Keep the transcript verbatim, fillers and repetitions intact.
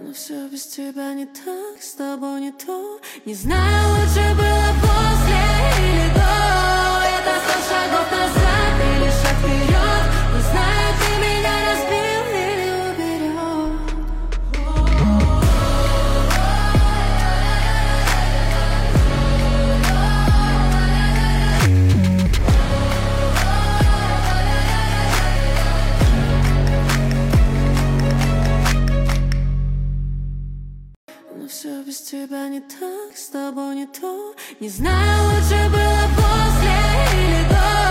Но все без тебя не так, с тобой не то. Не знаю, лучше было после или до. Это сто шагов назад или шаг вперед. Не знаю, ты меня разбил или уберег. Но все без тебя не так, с тобой не то. Не знаю, лучше было после или до.